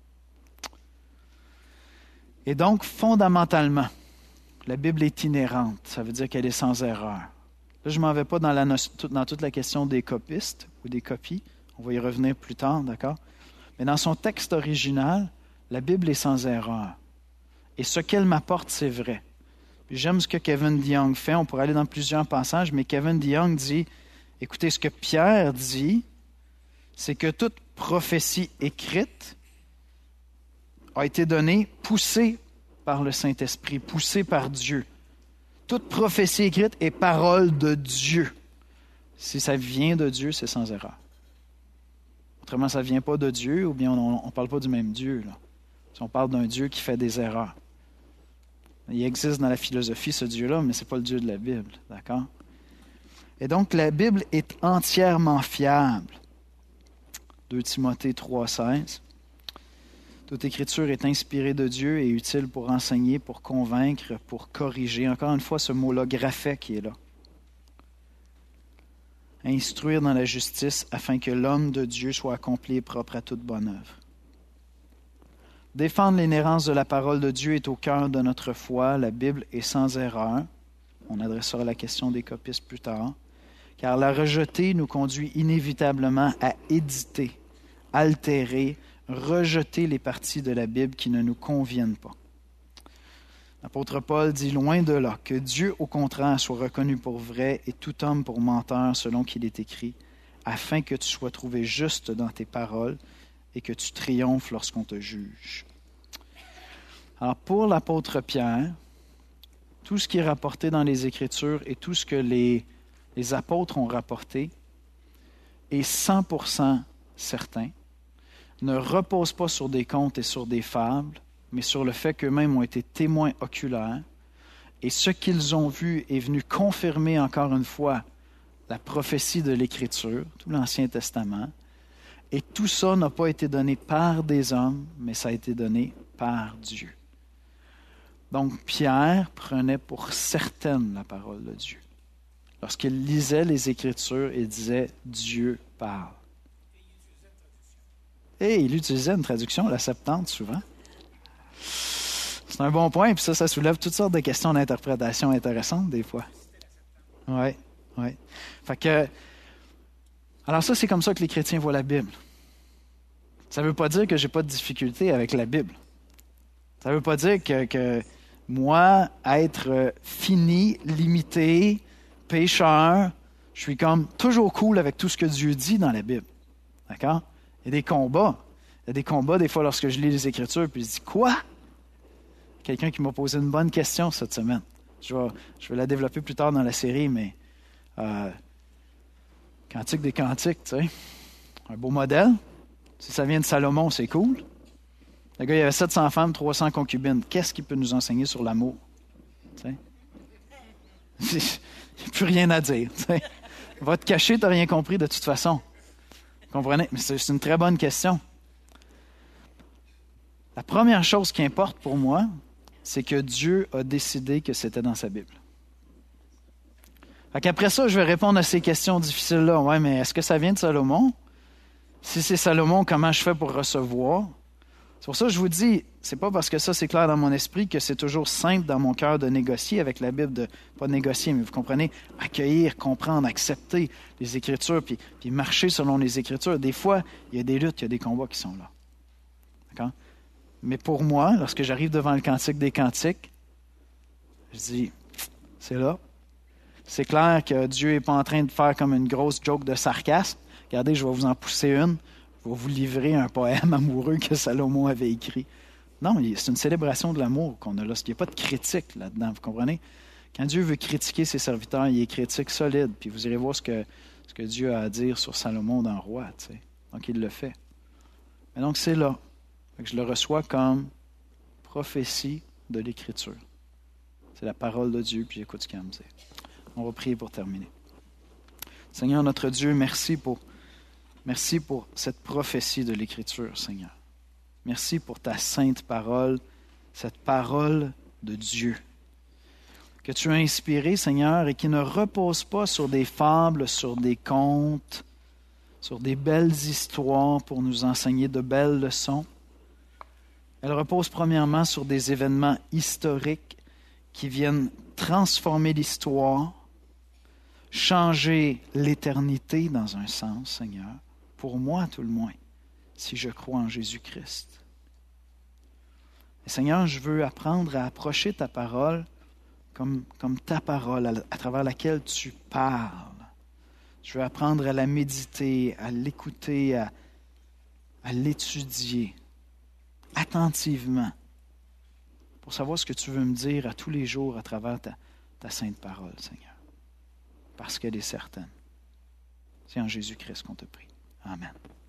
Et donc, fondamentalement, la Bible est inhérente. Ça veut dire qu'elle est sans erreur. Là, je ne m'en vais pas dans toute la question des copistes ou des copies. On va y revenir plus tard, d'accord? Mais dans son texte original, la Bible est sans erreur. Et ce qu'elle m'apporte, c'est vrai. Puis j'aime ce que Kevin DeYoung fait. On pourrait aller dans plusieurs passages, mais Kevin DeYoung dit, écoutez, ce que Pierre dit, c'est que toute prophétie écrite a été donnée, poussée par le Saint-Esprit, poussée par Dieu. Toute prophétie écrite est parole de Dieu. Si ça vient de Dieu, c'est sans erreur. Autrement, ça ne vient pas de Dieu, ou bien on ne parle pas du même Dieu, là. Si on parle d'un Dieu qui fait des erreurs. Il existe dans la philosophie ce Dieu-là, mais ce n'est pas le Dieu de la Bible, d'accord? Et donc, la Bible est entièrement fiable. 2 Timothée 3,16. Toute écriture est inspirée de Dieu et utile pour enseigner, pour convaincre, pour corriger. Encore une fois, ce mot-là, graphet, qui est là. Instruire dans la justice afin que l'homme de Dieu soit accompli et propre à toute bonne œuvre. Défendre l'inhérence de la parole de Dieu est au cœur de notre foi. La Bible est sans erreur. On adressera la question des copistes plus tard. Car la rejeter nous conduit inévitablement à éditer, altérer, rejeter les parties de la Bible qui ne nous conviennent pas. L'apôtre Paul dit loin de là que Dieu, au contraire, soit reconnu pour vrai et tout homme pour menteur, selon qu'il est écrit, afin que tu sois trouvé juste dans tes paroles et que tu triomphes lorsqu'on te juge. Alors, pour l'apôtre Pierre, tout ce qui est rapporté dans les Écritures et tout ce que les apôtres ont rapporté est 100% certain, ne repose pas sur des contes et sur des fables, mais sur le fait qu'eux-mêmes ont été témoins oculaires, et ce qu'ils ont vu est venu confirmer encore une fois la prophétie de l'Écriture, tout l'Ancien Testament, et tout ça n'a pas été donné par des hommes, mais ça a été donné par Dieu. Donc Pierre prenait pour certaine la parole de Dieu. Lorsqu'il lisait les Écritures, il disait « Dieu parle ». Et il utilisait une traduction, la Septante, souvent. C'est un bon point, puis ça soulève toutes sortes de questions d'interprétation intéressantes, des fois. Oui. Fait que, alors ça, c'est comme ça que les chrétiens voient la Bible. Ça ne veut pas dire que je n'ai pas de difficulté avec la Bible. Ça ne veut pas dire que moi, être fini, limité, pécheur, Je suis comme toujours cool avec tout ce que Dieu dit dans la Bible. D'accord? Il y a des combats. Il y a des combats, des fois, lorsque je lis les Écritures, puis je dis, quoi? Quelqu'un qui m'a posé une bonne question cette semaine. Je vais la développer plus tard dans la série, mais Cantique des Cantiques, tu sais. Un beau modèle. Si ça vient de Salomon, c'est cool. Le gars, il avait 700 femmes, 300 concubines. Qu'est-ce qu'il peut nous enseigner sur l'amour? Tu sais? Il n'y a plus rien à dire. Tu sais? Va te cacher, tu n'as rien compris de toute façon. Vous comprenez? Mais c'est une très bonne question. La première chose qui importe pour moi, c'est que Dieu a décidé que c'était dans sa Bible. Après ça, je vais répondre à ces questions difficiles-là. Ouais, mais est-ce que ça vient de Salomon? Si c'est Salomon, comment je fais pour recevoir? C'est pour ça que je vous dis, c'est pas parce que ça c'est clair dans mon esprit que c'est toujours simple dans mon cœur de négocier avec la Bible, pas de négocier, mais vous comprenez, accueillir, comprendre, accepter les Écritures, puis marcher selon les Écritures. Des fois, il y a des luttes, il y a des combats qui sont là. D'accord? Mais pour moi, lorsque j'arrive devant le Cantique des Cantiques, je dis, c'est là. C'est clair que Dieu n'est pas en train de faire comme une grosse joke de sarcasme. Regardez, je vais vous en pousser une. Je vais vous livrer un poème amoureux que Salomon avait écrit. Non, c'est une célébration de l'amour qu'on a là. Il n'y a pas de critique là-dedans, vous comprenez? Quand Dieu veut critiquer ses serviteurs, il est critique solide. Puis vous irez voir ce que Dieu a à dire sur Salomon dans Roi. Tu sais. Donc, il le fait. Mais donc, c'est là. Fait que je le reçois comme prophétie de l'Écriture. C'est la parole de Dieu, puis j'écoute ce qu'il a à me dire. On va prier pour terminer. Seigneur, notre Dieu, merci pour cette prophétie de l'Écriture, Seigneur. Merci pour ta sainte parole, cette parole de Dieu que tu as inspirée, Seigneur, et qui ne repose pas sur des fables, sur des contes, sur des belles histoires pour nous enseigner de belles leçons. Elle repose premièrement sur des événements historiques qui viennent transformer l'histoire, changer l'éternité dans un sens, Seigneur, pour moi tout le moins, si je crois en Jésus-Christ. Et Seigneur, je veux apprendre à approcher ta parole comme ta parole à travers laquelle tu parles. Je veux apprendre à la méditer, à l'écouter, à l'étudier attentivement pour savoir ce que tu veux me dire à tous les jours à travers ta sainte parole, Seigneur. Parce qu'elle est certaine. C'est en Jésus-Christ qu'on te prie. Amen.